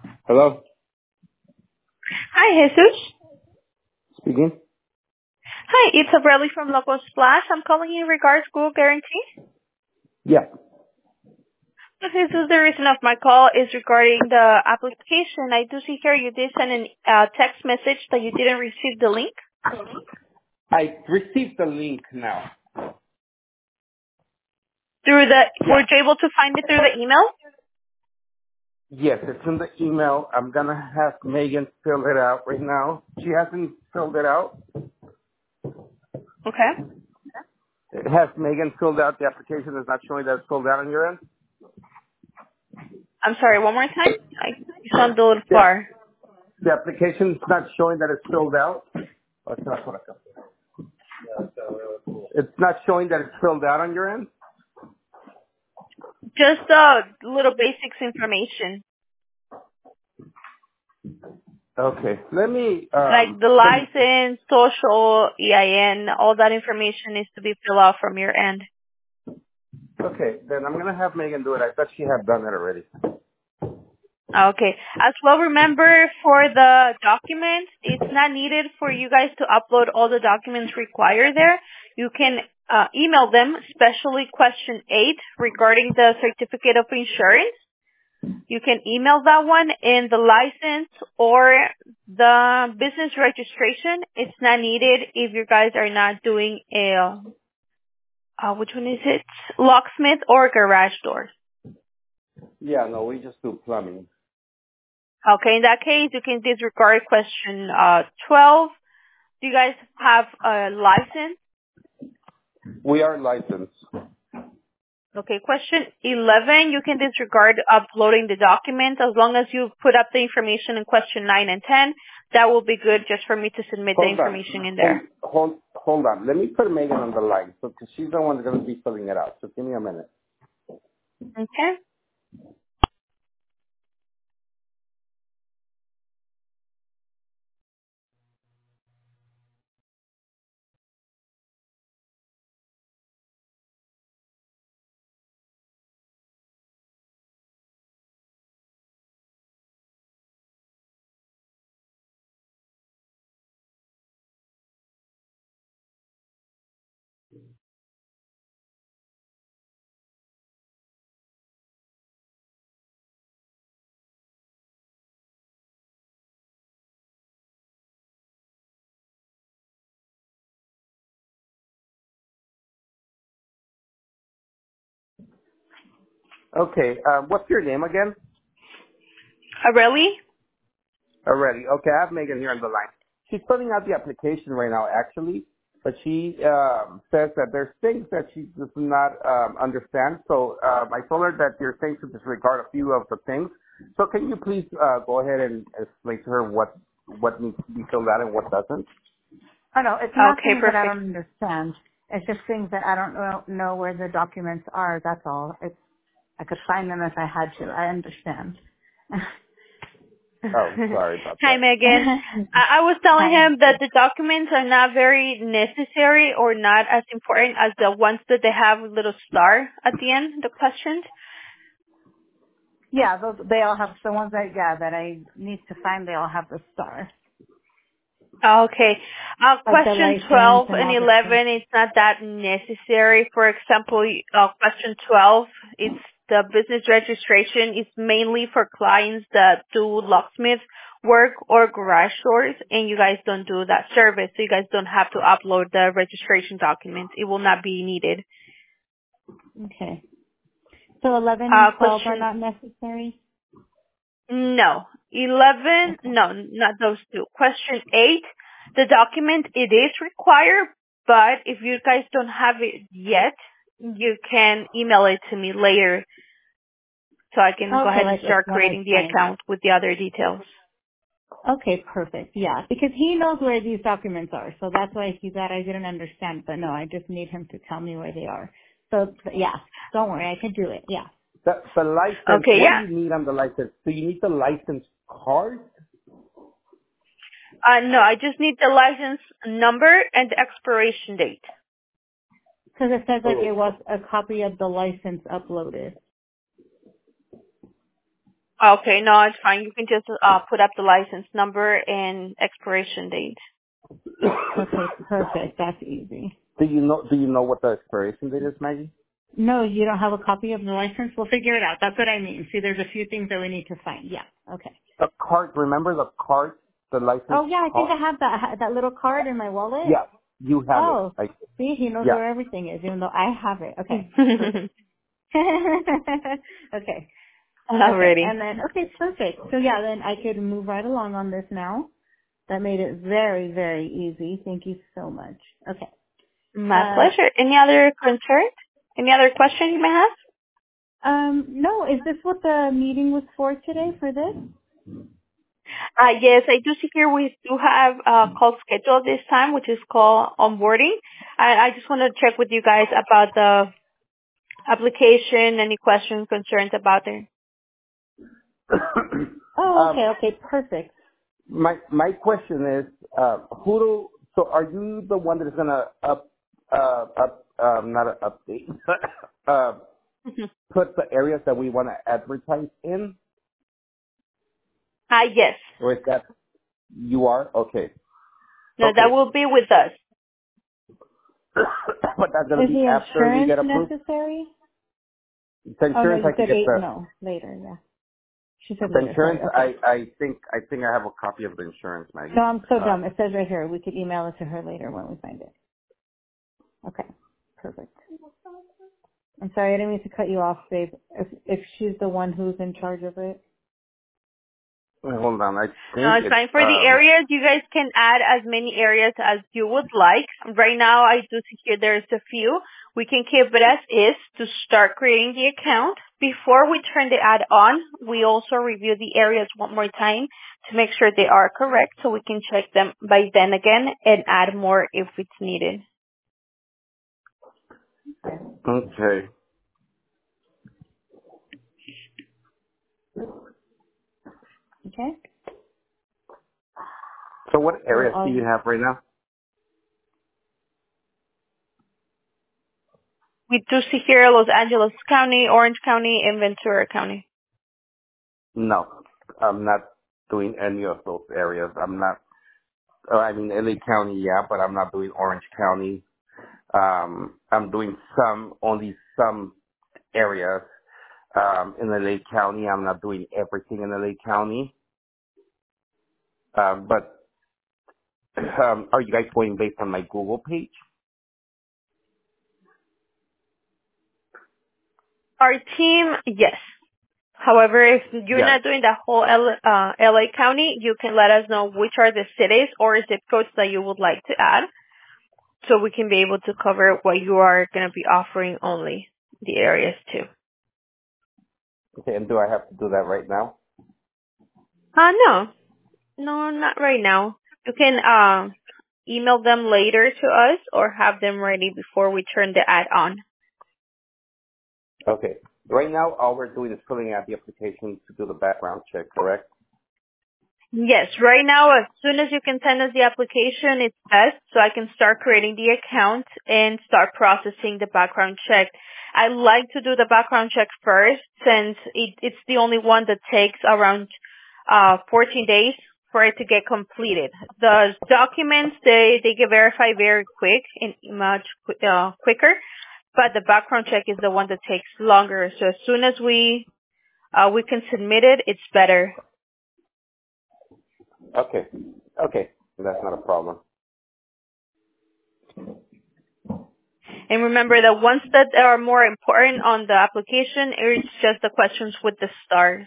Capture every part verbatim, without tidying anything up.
Hello? Hi, Jesus. Speaking? Hi, it's Abreli from Local Splash. I'm calling you in regards to Google Guarantee. Yeah. This is the reason of my call is regarding the application. I do see here you did send a uh, text message that you didn't receive the link. I received the link now. Through the, were Yeah. you able to find it through the email? Yes, it's in the email. I'm going to have Megan fill it out right now. She hasn't filled it out. Okay. It has Megan filled out the application. It's not showing that it's filled out on your end. I'm sorry, one more time? I, you sound a little Yeah. far. The application's not showing that it's filled out. Oh, it's not por acá. It's not showing that it's filled out on your end. Just uh, little basics information. Okay. Let me, Like um, the let me, license, social, E I N, all that information needs to be filled out from your end. okay, then I'm going to have Megan do it. I thought she had done it already. Okay. As well, remember for the documents, it's not needed for you guys to upload all the documents required there. You can uh, email them, especially question eight regarding the certificate of insurance. You can email that one, and the license or the business registration. It's not needed if you guys are not doing a, uh, which one is it? Locksmith or garage doors. Yeah, no, we just do plumbing. Okay, in that case, you can disregard question uh, twelve. Do you guys have a license? We are licensed. Okay, question eleven, you can disregard uploading the document as long as you put up the information in question nine and ten. That will be good just for me to submit the Hold on. information in Hold, there. hold, hold on. Let me put Megan on the line, so because she's the one that's going to be filling it out. So give me a minute. Okay? Okay. Uh, what's your name again? Aurelie? Already. Okay, I have Megan here on the line. She's filling out the application right now, actually, but she um, says that there's things that she does not um, understand. So um, I told her that you're saying to disregard a few of the things. So can you please uh, go ahead and explain to her what what needs to be filled out and what doesn't? Oh no, it's not Okay, things that I perfect. don't understand. It's just things that I don't know, know where the documents are. That's all. It's I could find them if I had to. I understand. Oh, sorry about Hi, that. Megan. I, I was telling Hi. him that the documents are not very necessary or not as important as the ones that they have a little star at the end, the questions. Yeah, those they all have the ones that yeah that I need to find. They all have the star, Okay. Uh, like the question license twelve and and all the stuff. eleven, it's not that necessary. For example, uh, question twelve, it's the business registration. It's mainly for clients that do locksmith work or garage doors, and you guys don't do that service, so you guys don't have to upload the registration documents. It will not be needed. Okay. So eleven and Uh, twelve are question, not necessary. no. eleven, Okay. no, not those two. Question eight, the document, it is required, but if you guys don't have it yet, you can email it to me later so I can go Okay, ahead and like like start when I creating the sign it. account with the other details. Okay, perfect. Yeah, because he knows where these documents are, so that's why he thought I didn't understand. But no, I just need him to tell me where they are. So yeah, don't worry, I can do it. Yeah. The, the license, Okay, what do yeah. you need on the license? Do you need the license card? Uh, no, I just need the license number and the expiration date. Because it says like Oh, it was a copy of the license uploaded. Okay, no, it's fine. You can just uh, put up the license number and expiration date. Okay, perfect. That's easy. Do you know Do you know what the expiration date is, Maggie? No, you don't have a copy of the license? We'll figure it out. That's what I mean. See, there's a few things that we need to find. Yeah. Okay. The card. Remember the card, the license Oh, yeah, I think card? I have that that little card in my wallet. Yeah, you have it. Oh, Like, see, he knows yeah. where everything is, even though I have it. Okay. Perfect. okay. Okay. Alrighty. And then, okay, perfect. So, yeah, then I could move right along on this now. That made it very, very easy. Thank you so much. Okay. My Uh, pleasure. Any other concerns? Any other questions you may have? um, no, is this what the meeting was for today for this? Uh, yes, I do see here we do have a call scheduled this time, which is called onboarding. I, I just want to check with you guys about the application, any questions, concerns about it. Oh, um, okay, okay, perfect. my my question is, uh, who do? So, are you the one that is gonna up, uh, up, um, not a update, uh, put the areas that we want to advertise in, Ah, yes. or is that you are? Okay, No, that okay. will be with us. But that's gonna Is be the after we insurance get approved. necessary? The Oh, no, insurance you I can said get eight. the No, later, yeah. She said the later, sorry. insurance. Okay. I I think I think I have a copy of the insurance, Maggie. No, I'm so Uh, dumb. It says right here. We could email it to her later when we find it. Okay, perfect. I'm sorry, I didn't mean to cut you off, babe. If if she's the one who's in charge of it. hold on, I No, think it's it's fine. For the um. areas, you guys can add as many areas as you would like. Right now, I do see here there's a few. We can keep it as is to start creating the account. Before we turn the ad on, we also review the areas one more time to make sure they are correct so we can check them by then again and add more if it's needed. Okay. Okay. So what So areas do I'll you have right now? We do see here Los Angeles County, Orange County, and Ventura County. No, I'm not doing any of those areas. I'm not. Uh, I mean, L A County, yeah, but I'm not doing Orange County. Um, I'm doing some, only some areas um, in L A County. I'm not doing everything in L A County. Um, but um, are you guys going based on my Google page? Our team, yes. However, if you're Yes. not doing the whole L, uh, L A County, you can let us know which are the cities or zip codes that you would like to add so we can be able to cover what you are going to be offering only the areas too. Okay, and do I have to do that right now? Uh, no. No, not right now. You can uh, email them later to us or have them ready before we turn the ad on. Okay. Right now, all we're doing is filling out the application to do the background check, correct? Yes, right now, as soon as you can send us the application, it's best so I can start creating the account and start processing the background check. I like to do the background check first since it, it's the only one that takes around uh, fourteen days for it to get completed. The documents, they, they get verified very quick and much uh, quicker, but the background check is the one that takes longer. So as soon as we uh, we can submit it, it's better. Okay. Okay. That's not a problem. And remember the ones that are more important on the application, it's just the questions with the stars.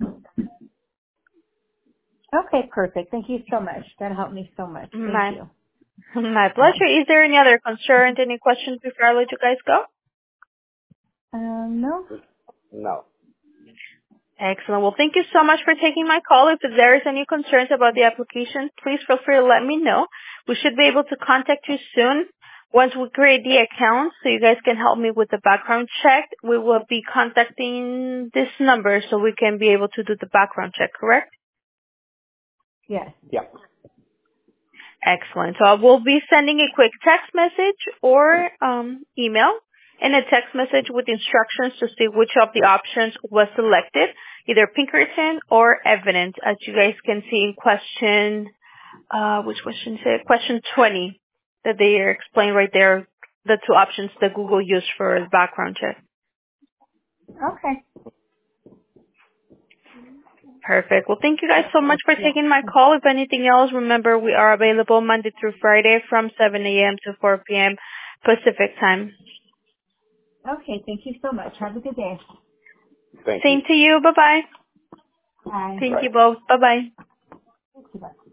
Okay, perfect. Thank you so much. That helped me so much. Thank My, you. my pleasure. Is there any other concern, any questions before I let you guys go? Um, no. No. Excellent. Well, thank you so much for taking my call. If there is any concerns about the application, please feel free to let me know. We should be able to contact you soon. Once we create the account, so you guys can help me with the background check, we will be contacting this number so we can be able to do the background check, correct? Yes. Yeah. Excellent. So I will be sending a quick text message or um, email. and a text message with instructions to see which of the options was selected, either Pinkerton or evidence, as you guys can see in question, uh, which question is it? Question twenty, that they explain right there, the two options that Google used for the background check. Okay. Perfect. Well, thank you guys so much for taking my call. If anything else, remember we are available Monday through Friday from seven a.m. to four p.m. Pacific time. Okay, thank you so much. Have a good day. Thank Same you. to you. Bye-bye. Bye. Thank Bye. you both. Bye-bye. Thank you. Bye.